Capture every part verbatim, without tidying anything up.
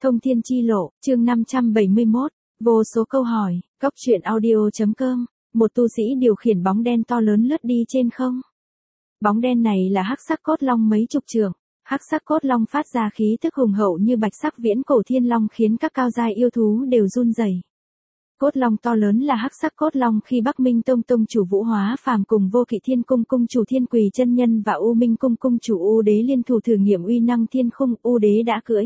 Thông thiên chi lộ, chương năm trăm bảy mươi mốt, vô số câu hỏi, góc truyện audio.com, một tu sĩ điều khiển bóng đen to lớn lướt đi trên không. Bóng đen này là hắc sắc cốt long mấy chục trượng, hắc sắc cốt long phát ra khí tức hùng hậu như bạch sắc viễn cổ thiên long khiến các cao giai yêu thú đều run rẩy. Cốt long to lớn là hắc sắc cốt long khi Bắc Minh Tông tông chủ Vũ Hóa Phàm cùng Vô Kỵ Thiên Cung cung chủ Thiên Quỳ chân nhân và U Minh Cung cung chủ U Đế liên thủ thử nghiệm uy năng thiên khung, U Đế đã cưỡi.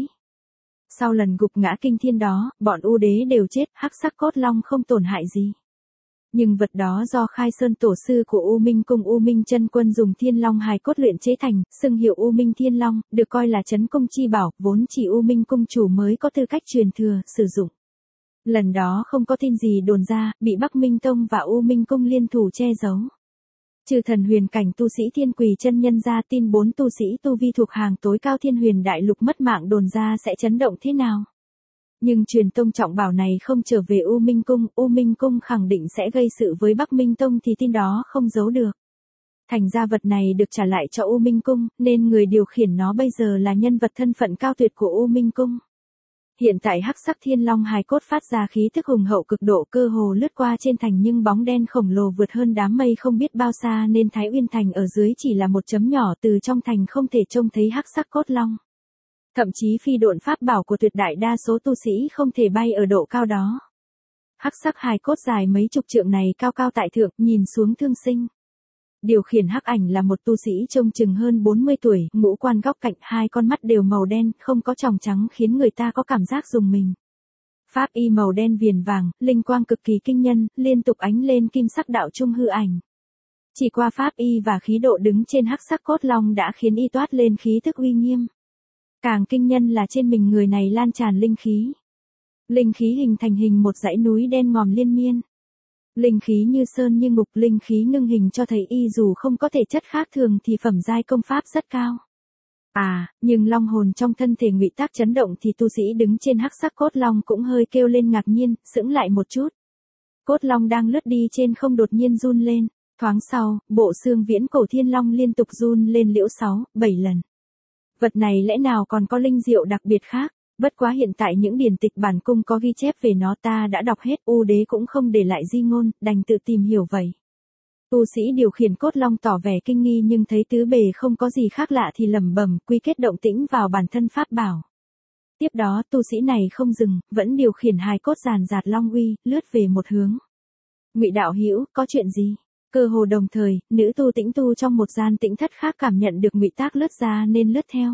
Sau lần gục ngã kinh thiên đó, bọn U Đế đều chết, hắc sắc cốt long không tổn hại gì. Nhưng vật đó do Khai Sơn tổ sư của U Minh Cung U Minh Chân Quân dùng Thiên Long hài cốt luyện chế thành, xưng hiệu U Minh Thiên Long, được coi là trấn cung chi bảo, vốn chỉ U Minh cung chủ mới có tư cách truyền thừa, sử dụng. Lần đó không có tin gì đồn ra, bị Bắc Minh Tông và U Minh Cung liên thủ che giấu. Trừ thần huyền cảnh tu sĩ Thiên Quỳ chân nhân ra, tin bốn tu sĩ tu vi thuộc hàng tối cao Thiên Huyền Đại Lục mất mạng đồn ra sẽ chấn động thế nào. Nhưng truyền tông trọng bảo này không trở về U Minh Cung, U Minh Cung khẳng định sẽ gây sự với Bắc Minh Tông thì tin đó không giấu được. Thành ra vật này được trả lại cho U Minh Cung, nên người điều khiển nó bây giờ là nhân vật thân phận cao tuyệt của U Minh Cung. Hiện tại hắc sắc thiên long hài cốt phát ra khí tức hùng hậu cực độ, cơ hồ lướt qua trên thành, nhưng bóng đen khổng lồ vượt hơn đám mây không biết bao xa nên Thái Uyên Thành ở dưới chỉ là một chấm nhỏ, từ trong thành không thể trông thấy hắc sắc cốt long. Thậm chí phi độn pháp bảo của tuyệt đại đa số tu sĩ không thể bay ở độ cao đó. Hắc sắc hài cốt dài mấy chục trượng này cao cao tại thượng, nhìn xuống thương sinh. Điều khiển hắc ảnh là một tu sĩ trông chừng hơn bốn mươi tuổi, ngũ quan góc cạnh, hai con mắt đều màu đen, không có tròng trắng khiến người ta có cảm giác rùng mình. Pháp y màu đen viền vàng, linh quang cực kỳ kinh nhân, liên tục ánh lên kim sắc đạo trung hư ảnh. Chỉ qua pháp y và khí độ đứng trên hắc sắc cốt long đã khiến y toát lên khí tức uy nghiêm. Càng kinh nhân là trên mình người này lan tràn linh khí. Linh khí hình thành hình một dãy núi đen ngòm liên miên. Linh khí như sơn như ngục, linh khí ngưng hình cho thấy y dù không có thể chất khác thường thì phẩm giai công pháp rất cao. À, nhưng long hồn trong thân thể Ngụy Tác chấn động thì tu sĩ đứng trên hắc sắc cốt long cũng hơi kêu lên ngạc nhiên, sững lại một chút. Cốt long đang lướt đi trên không đột nhiên run lên, thoáng sau, bộ xương viễn cổ thiên long liên tục run lên liễu sáu, bảy lần. Vật này lẽ nào còn có linh diệu đặc biệt khác? Bất quá hiện tại những điển tịch bản cung có ghi chép về nó ta đã đọc hết, U Đế cũng không để lại di ngôn, đành tự tìm hiểu vậy. Tu sĩ điều khiển cốt long tỏ vẻ kinh nghi nhưng thấy tứ bề không có gì khác lạ thì lẩm bẩm quy kết động tĩnh vào bản thân pháp bảo. Tiếp đó tu sĩ này không dừng, vẫn điều khiển hài cốt giàn giạt long uy, lướt về một hướng. Ngụy đạo hữu, có chuyện gì? Cơ hồ đồng thời, nữ tu tĩnh tu trong một gian tĩnh thất khác cảm nhận được Ngụy Tác lướt ra nên lướt theo.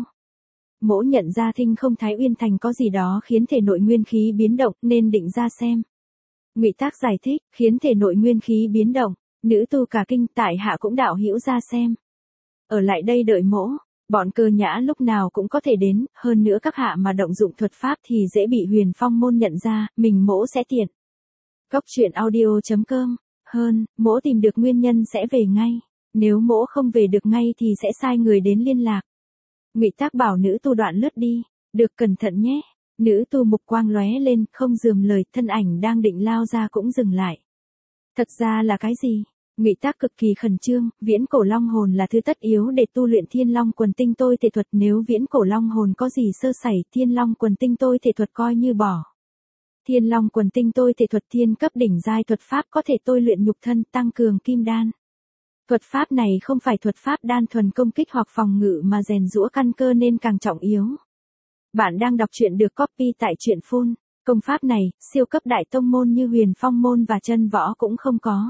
Mỗ nhận ra thinh không Thái Uyên Thành có gì đó khiến thể nội nguyên khí biến động nên định ra xem. Ngụy Tác giải thích, khiến thể nội nguyên khí biến động, nữ tu cả kinh, tại hạ cũng đạo hữu ra xem. Ở lại đây đợi mỗ, bọn cơ nhã lúc nào cũng có thể đến, hơn nữa các hạ mà động dụng thuật pháp thì dễ bị Huyền Phong môn nhận ra, mình mỗ sẽ tiện. Góc truyện audio.com, hơn, mỗ tìm được nguyên nhân sẽ về ngay, nếu mỗ không về được ngay thì sẽ sai người đến liên lạc. Ngụy Tác bảo nữ tu đoạn lướt đi, được cẩn thận nhé. Nữ tu mục quang lóe lên, không dườm lời, thân ảnh đang định lao ra cũng dừng lại. Thật ra là cái gì? Ngụy Tác cực kỳ khẩn trương, viễn cổ long hồn là thứ tất yếu để tu luyện Thiên Long Quần Tinh Tôi Thể Thuật, nếu viễn cổ long hồn có gì sơ sẩy, Thiên Long Quần Tinh Tôi Thể Thuật coi như bỏ. Thiên Long Quần Tinh Tôi Thể Thuật thiên cấp đỉnh giai thuật pháp có thể tôi luyện nhục thân, tăng cường kim đan. Thuật pháp này không phải thuật pháp đan thuần công kích hoặc phòng ngự mà rèn giũa căn cơ nên càng trọng yếu. Bạn đang đọc truyện được copy tại truyện phun. Công pháp này, siêu cấp đại tông môn như Huyền Phong môn và chân võ cũng không có.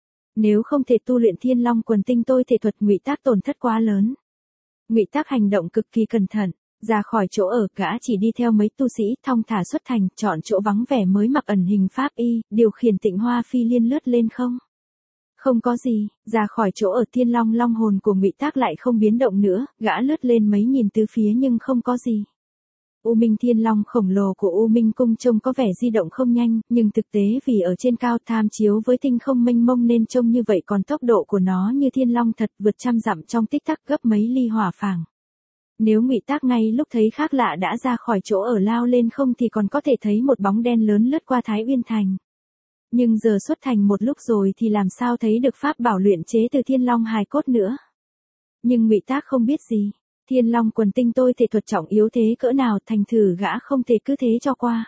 Nếu không thể tu luyện Thiên Long Quần Tinh Tôi Thể Thuật, Ngụy Tác tổn thất quá lớn. Ngụy Tác hành động cực kỳ cẩn thận, ra khỏi chỗ ở, gã chỉ đi theo mấy tu sĩ thong thả xuất thành, chọn chỗ vắng vẻ mới mặc ẩn hình pháp y, điều khiển Tịnh Hoa phi liên lướt lên không. Không có gì, ra khỏi chỗ ở, Thiên Long long hồn của Ngụy Tác lại không biến động nữa, gã lướt lên mấy nhìn tứ phía nhưng không có gì. U Minh Thiên Long khổng lồ của U Minh Cung trông có vẻ di động không nhanh, nhưng thực tế vì ở trên cao tham chiếu với tinh không mênh mông nên trông như vậy, còn tốc độ của nó như thiên long thật, vượt trăm dặm trong tích tắc, gấp mấy ly hỏa phảng. Nếu Ngụy Tác ngay lúc thấy khác lạ đã ra khỏi chỗ ở lao lên không thì còn có thể thấy một bóng đen lớn lướt qua Thái Uyên Thành. Nhưng giờ xuất thành một lúc rồi thì làm sao thấy được pháp bảo luyện chế từ Thiên Long hài cốt nữa. Nhưng Ngụy Tác không biết gì. Thiên Long quần tinh tôi thể thuật trọng yếu thế cỡ nào, thành thử gã không thể cứ thế cho qua.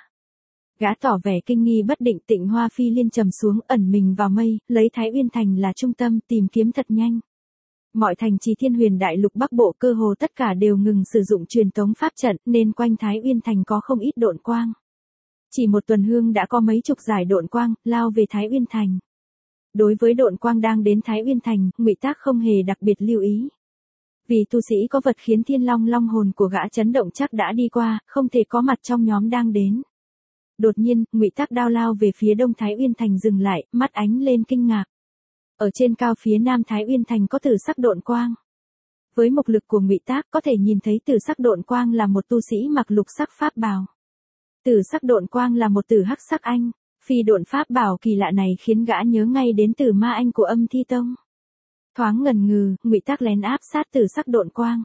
Gã tỏ vẻ kinh nghi bất định. Tịnh Hoa Phi Liên trầm xuống, ẩn mình vào mây, lấy Thái Uyên Thành là trung tâm, tìm kiếm thật nhanh. Mọi thành trì Thiên Huyền Đại Lục Bắc Bộ cơ hồ tất cả đều ngừng sử dụng truyền tống pháp trận, nên quanh Thái Uyên Thành có không ít độn quang. Chỉ một tuần hương đã có mấy chục giải độn quang lao về Thái Uyên Thành. Đối với độn quang đang đến Thái Uyên Thành, Ngụy Tác không hề đặc biệt lưu ý. Vì tu sĩ có vật khiến Thiên Long long hồn của gã chấn động chắc đã đi qua, không thể có mặt trong nhóm đang đến. Đột nhiên, Ngụy Tác đao lao về phía đông Thái Uyên Thành dừng lại, mắt ánh lên kinh ngạc. Ở trên cao phía nam Thái Uyên Thành có tử sắc độn quang. Với mục lực của Ngụy Tác có thể nhìn thấy tử sắc độn quang là một tu sĩ mặc lục sắc pháp bào. Tử sắc độn quang là một tử hắc sắc anh. Phi độn pháp bảo kỳ lạ này khiến gã nhớ ngay đến Tử Ma Anh của Âm Thi Tông. Thoáng ngần ngừ, Ngụy Tác lén áp sát tử sắc độn quang.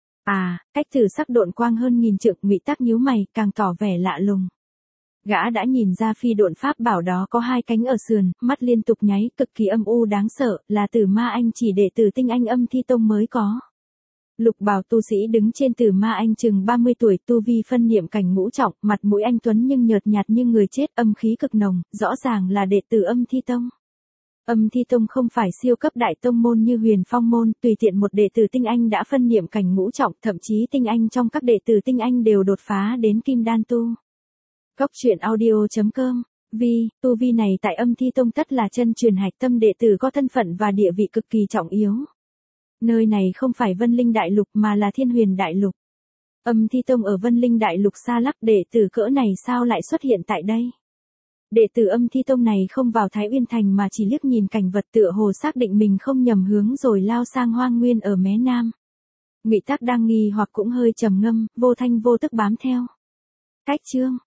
À, cách tử sắc độn quang hơn nghìn trượng, Ngụy Tác nhíu mày, càng tỏ vẻ lạ lùng. Gã đã nhìn ra phi độn pháp bảo đó có hai cánh ở sườn, mắt liên tục nháy, cực kỳ âm u đáng sợ, là Tử Ma Anh chỉ đệ tử tinh anh Âm Thi Tông mới có. Lục bào tu sĩ đứng trên Tử Ma Anh chừng ba mươi tuổi, tu vi phân niệm cảnh ngũ trọng, mặt mũi anh tuấn nhưng nhợt nhạt như người chết, âm khí cực nồng, rõ ràng là đệ tử Âm Thi Tông. Âm Thi Tông không phải siêu cấp đại tông môn như Huyền Phong môn, tùy tiện một đệ tử tinh anh đã phân niệm cảnh ngũ trọng, thậm chí tinh anh trong các đệ tử tinh anh đều đột phá đến kim đan tu. Góc truyện audio chấm com. Vì, tu vi này tại Âm Thi Tông tất là chân truyền hạch tâm đệ tử có thân phận và địa vị cực kỳ trọng yếu. Nơi này không phải Vân Linh Đại Lục mà là Thiên Huyền Đại Lục. Âm Thi Tông ở Vân Linh Đại Lục xa lắc, đệ tử cỡ này sao lại xuất hiện tại đây? Đệ tử Âm Thi Tông này không vào Thái Uyên Thành mà chỉ liếc nhìn cảnh vật, tựa hồ xác định mình không nhầm hướng rồi lao sang hoang nguyên ở mé nam. Ngụy Tác đang nghi hoặc cũng hơi trầm ngâm, vô thanh vô tức bám theo. Cách chương